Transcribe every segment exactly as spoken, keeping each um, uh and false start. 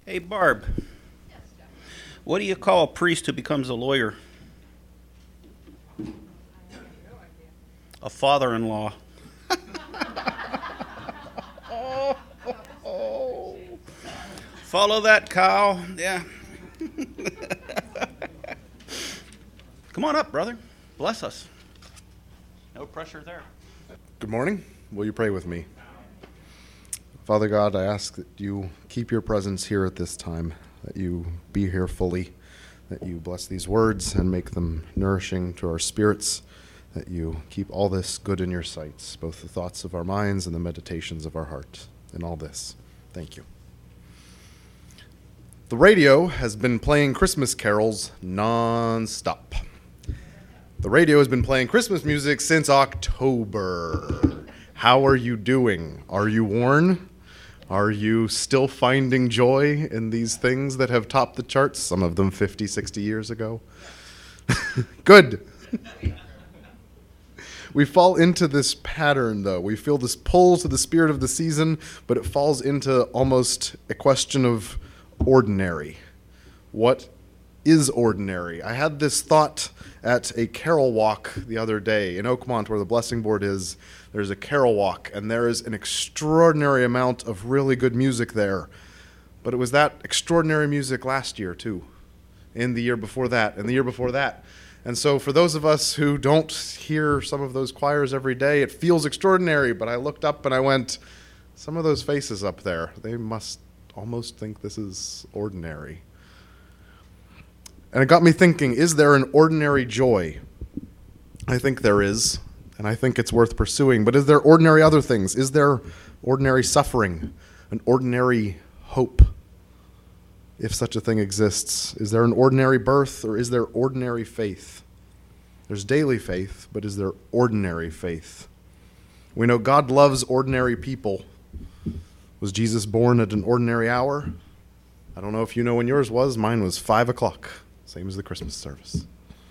Hey, Barb, what do you call a priest who becomes a lawyer? A father in law. Follow that, Kyle. Yeah. Come on up, brother. Bless us. No pressure there. Good morning. Will you pray with me? Father God, I ask that you keep your presence here at this time, that you be here fully, that you bless these words and make them nourishing to our spirits, that you keep all this good in your sights, both the thoughts of our minds and the meditations of our heart, in all this. Thank you. The radio has been playing Christmas carols non-stop. The radio has been playing Christmas music since October. How are you doing? Are you worn? Are you still finding joy in these things that have topped the charts, some of them fifty, sixty years ago? Good. We fall into this pattern, though. We feel this pull to the spirit of the season, but it falls into almost a question of ordinary. What is ordinary? I had this thought at a carol walk the other day in Oakmont, where the blessing board is. There's a carol walk, and there is an extraordinary amount of really good music there. But it was that extraordinary music last year, too, and the year before that, and the year before that. And so for those of us who don't hear some of those choirs every day, it feels extraordinary. But I looked up and I went, some of those faces up there, they must almost think this is ordinary. And it got me thinking, is there an ordinary joy? I think there is, and I think it's worth pursuing. But is there ordinary other things? Is there ordinary suffering, an ordinary hope, if such a thing exists? Is there an ordinary birth, or is there ordinary faith? There's daily faith, but is there ordinary faith? We know God loves ordinary people. Was Jesus born at an ordinary hour? I don't know if you know when yours was. Mine was five o'clock. Same as the Christmas service.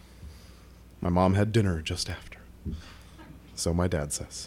My mom had dinner just after. So my dad says.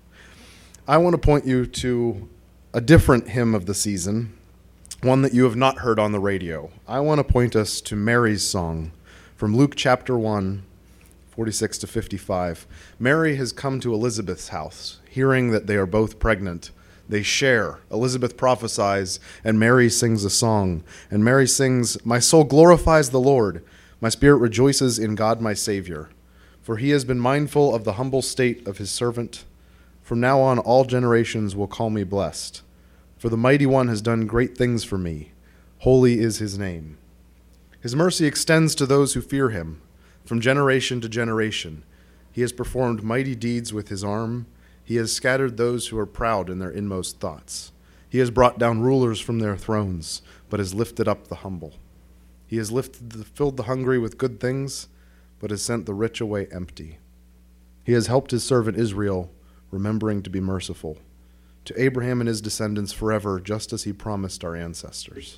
I want to point you to a different hymn of the season, one that you have not heard on the radio. I want to point us to Mary's song from Luke chapter one, forty-six to fifty-five. Mary has come to Elizabeth's house, hearing that they are both pregnant. They share. Elizabeth prophesies, and Mary sings a song. And Mary sings, "My soul glorifies the Lord. My spirit rejoices in God my Savior. For he has been mindful of the humble state of his servant. From now on all generations will call me blessed. For the Mighty One has done great things for me. Holy is his name. His mercy extends to those who fear him. From generation to generation, he has performed mighty deeds with his arm. He has scattered those who are proud in their inmost thoughts. He has brought down rulers from their thrones, but has lifted up the humble. He has lifted the, filled the hungry with good things, but has sent the rich away empty. He has helped his servant Israel, remembering to be merciful, to Abraham and his descendants forever, just as he promised our ancestors."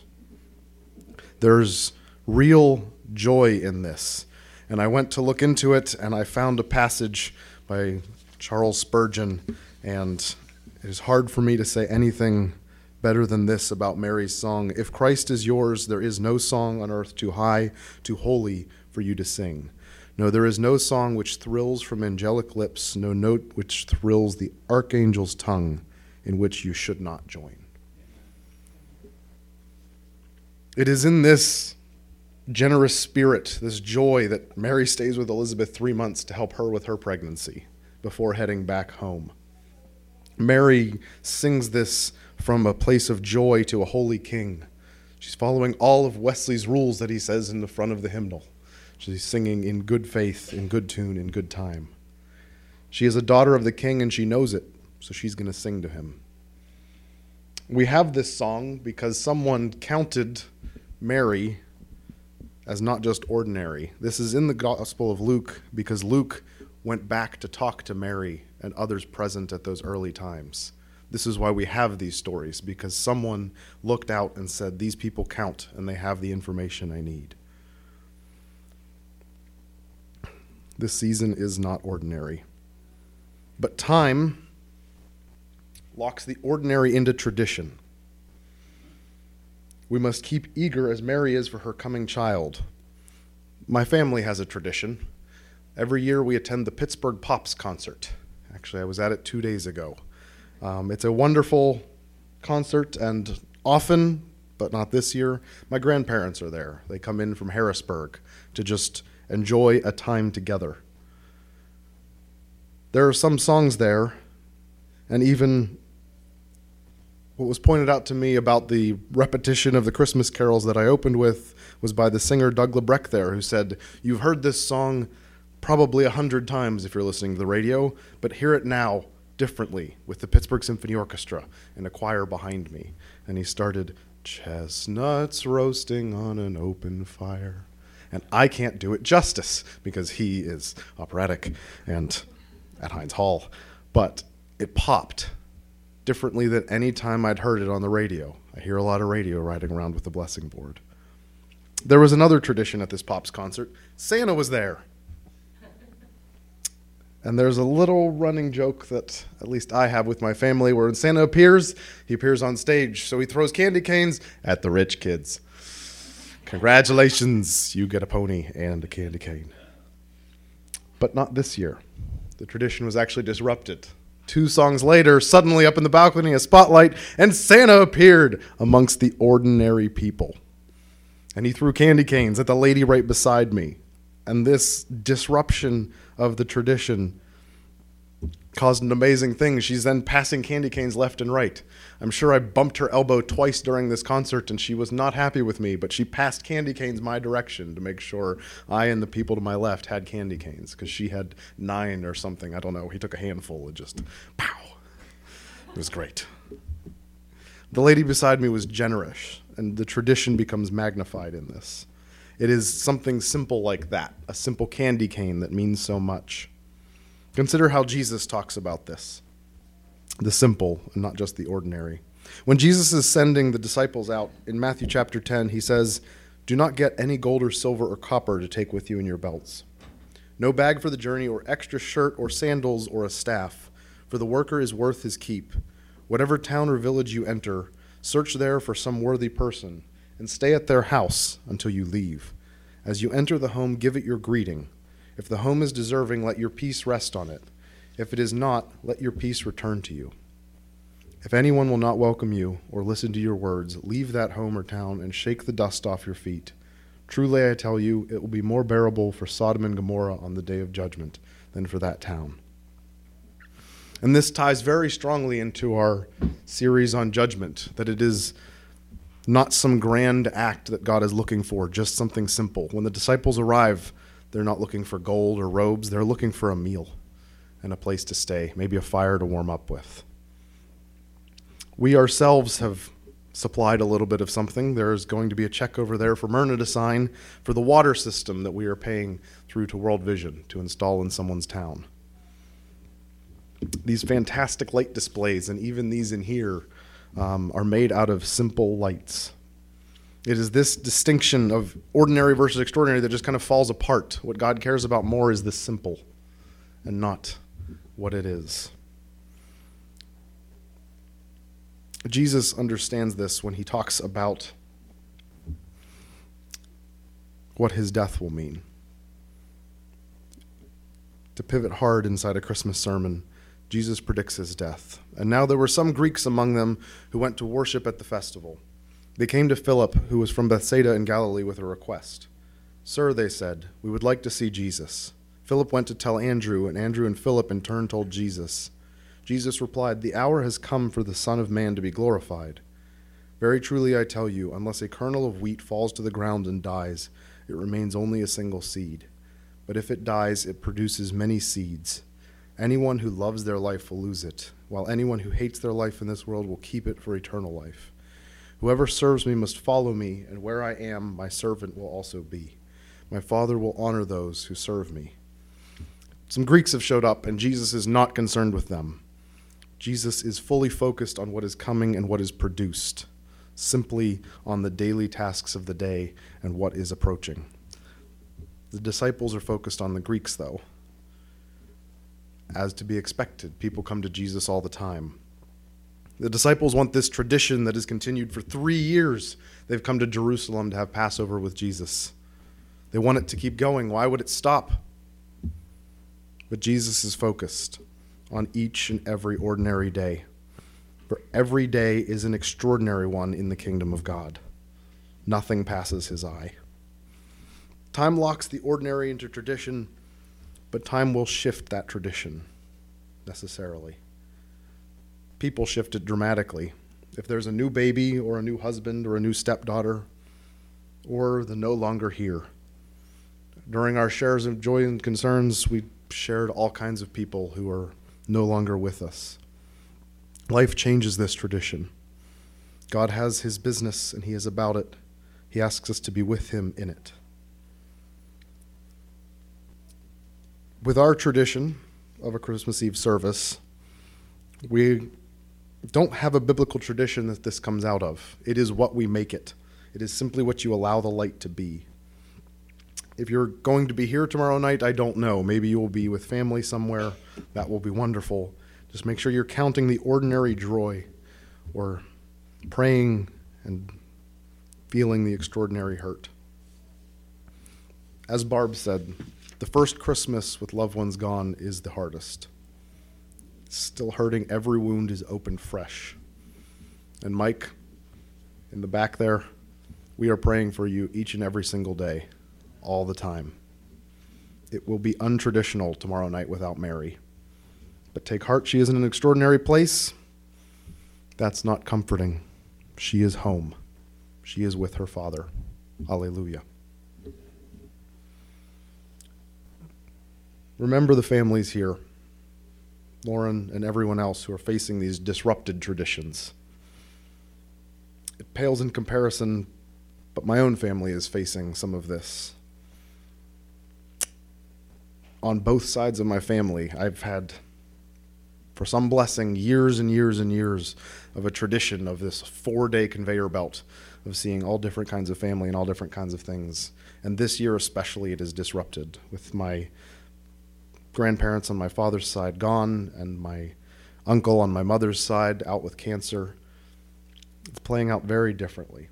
There's real joy in this. And I went to look into it, and I found a passage by Charles Spurgeon, and it is hard for me to say anything better than this about Mary's song. "If Christ is yours, there is no song on earth too high, too holy for you to sing. No, there is no song which thrills from angelic lips, no note which thrills the archangel's tongue, in which you should not join." It is in this generous spirit, this joy, that Mary stays with Elizabeth three months to help her with her pregnancy before heading back home. Mary sings this from a place of joy to a holy king. She's following all of Wesley's rules that he says in the front of the hymnal. She's singing in good faith, in good tune, in good time. She is a daughter of the king, and she knows it, so she's going to sing to him. We have this song because someone counted Mary as not just ordinary. This is in the Gospel of Luke because Luke went back to talk to Mary and others present at those early times. This is why we have these stories, because someone looked out and said, these people count and they have the information I need. This season is not ordinary. But time locks the ordinary into tradition. We must keep eager as Mary is for her coming child. My family has a tradition. Every year we attend the Pittsburgh Pops concert. Actually, I was at it two days ago. Um, it's a wonderful concert, and often, but not this year, my grandparents are there. They come in from Harrisburg to just enjoy a time together. There are some songs there, and even what was pointed out to me about the repetition of the Christmas carols that I opened with was by the singer Doug LeBrecq there, who said, "You've heard this song probably a hundred times if you're listening to the radio, but hear it now differently with the Pittsburgh Symphony Orchestra and a choir behind me." And he started, "Chestnuts roasting on an open fire." And I can't do it justice because he is operatic and at Heinz Hall. But it popped differently than any time I'd heard it on the radio. I hear a lot of radio riding around with the blessing board. There was another tradition at this Pops concert. Santa was there. And there's a little running joke that at least I have with my family where when Santa appears, he appears on stage. So he throws candy canes at the rich kids. Congratulations, you get a pony and a candy cane. But not this year. The tradition was actually disrupted. Two songs later, suddenly up in the balcony, a spotlight, and Santa appeared amongst the ordinary people. And he threw candy canes at the lady right beside me. And this disruption of the tradition caused an amazing thing. She's then passing candy canes left and right. I'm sure I bumped her elbow twice during this concert, and she was not happy with me, but she passed candy canes my direction to make sure I and the people to my left had candy canes, because she had nine or something. I don't know. He took a handful and just, pow. It was great. The lady beside me was generous, and the tradition becomes magnified in this. It is something simple like that, a simple candy cane that means so much. Consider how Jesus talks about this, the simple and not just the ordinary. When Jesus is sending the disciples out in Matthew chapter ten, he says, "Do not get any gold or silver or copper to take with you in your belts. No bag for the journey or extra shirt or sandals or a staff, for the worker is worth his keep. Whatever town or village you enter, search there for some worthy person, and stay at their house until you leave. As you enter the home, give it your greeting. If the home is deserving, let your peace rest on it. If it is not, let your peace return to you. If anyone will not welcome you or listen to your words, leave that home or town and shake the dust off your feet. Truly, I tell you, it will be more bearable for Sodom and Gomorrah on the day of judgment than for that town." And this ties very strongly into our series on judgment, that it is not some grand act that God is looking for, just something simple. When the disciples arrive, they're not looking for gold or robes. They're looking for a meal and a place to stay, maybe a fire to warm up with. We ourselves have supplied a little bit of something. There is going to be a check over there for Myrna to sign for the water system that we are paying through to World Vision to install in someone's town. These fantastic light displays, and even these in here, um, are made out of simple lights. It is this distinction of ordinary versus extraordinary that just kind of falls apart. What God cares about more is the simple and not what it is. Jesus understands this when he talks about what his death will mean. To pivot hard inside a Christmas sermon, Jesus predicts his death. And now there were some Greeks among them who went to worship at the festival. They came to Philip, who was from Bethsaida in Galilee, with a request. "Sir," they said, "we would like to see Jesus." Philip went to tell Andrew, and Andrew and Philip in turn told Jesus. Jesus replied, "The hour has come for the Son of Man to be glorified. Very truly I tell you, unless a kernel of wheat falls to the ground and dies, it remains only a single seed. But if it dies, it produces many seeds. Anyone who loves their life will lose it, while anyone who hates their life in this world will keep it for eternal life. Whoever serves me must follow me, and where I am, my servant will also be. My Father will honor those who serve me." Some Greeks have showed up, and Jesus is not concerned with them. Jesus is fully focused on what is coming and what is produced, simply on the daily tasks of the day and what is approaching. The disciples are focused on the Greeks, though. As to be expected, people come to Jesus all the time. The disciples want this tradition that has continued for three years. They've come to Jerusalem to have Passover with Jesus. They want it to keep going. Why would it stop? But Jesus is focused on each and every ordinary day. For every day is an extraordinary one in the kingdom of God. Nothing passes his eye. Time locks the ordinary into tradition, but time will shift that tradition necessarily. People shift it dramatically. If there's a new baby or a new husband or a new stepdaughter, or the no longer here. During our shares of joy and concerns, we shared all kinds of people who are no longer with us. Life changes this tradition. God has his business and he is about it. He asks us to be with him in it. With our tradition of a Christmas Eve service, we don't have a biblical tradition that this comes out of. It is what we make it. It is simply what you allow the light to be. If you're going to be here tomorrow night, I don't know. Maybe you will be with family somewhere. That will be wonderful. Just make sure you're counting the ordinary joy or praying and feeling the extraordinary hurt. As Barb said, the first Christmas with loved ones gone is the hardest. Still hurting, every wound is open fresh. And Mike, in the back there, we are praying for you each and every single day, all the time. It will be untraditional tomorrow night without Mary. But take heart, she is in an extraordinary place. That's not comforting. She is home. She is with her Father. Alleluia. Remember the families here, Lauren and everyone else who are facing these disrupted traditions. It pales in comparison, but my own family is facing some of this. On both sides of my family, I've had, for some blessing, years and years and years of a tradition of this four-day conveyor belt of seeing all different kinds of family and all different kinds of things. And this year especially, it is disrupted with my grandparents on my father's side gone and my uncle on my mother's side out with cancer. It's playing out very differently.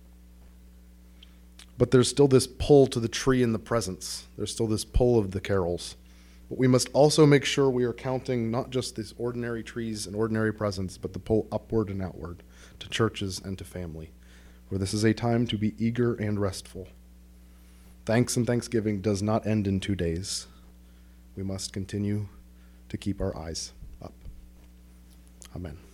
But there's still this pull to the tree in the presence. There's still this pull of the carols. But we must also make sure we are counting not just these ordinary trees and ordinary presents, but the pull upward and outward to churches and to family, for this is a time to be eager and restful. Thanks and Thanksgiving does not end in two days. We must continue to keep our eyes up. Amen.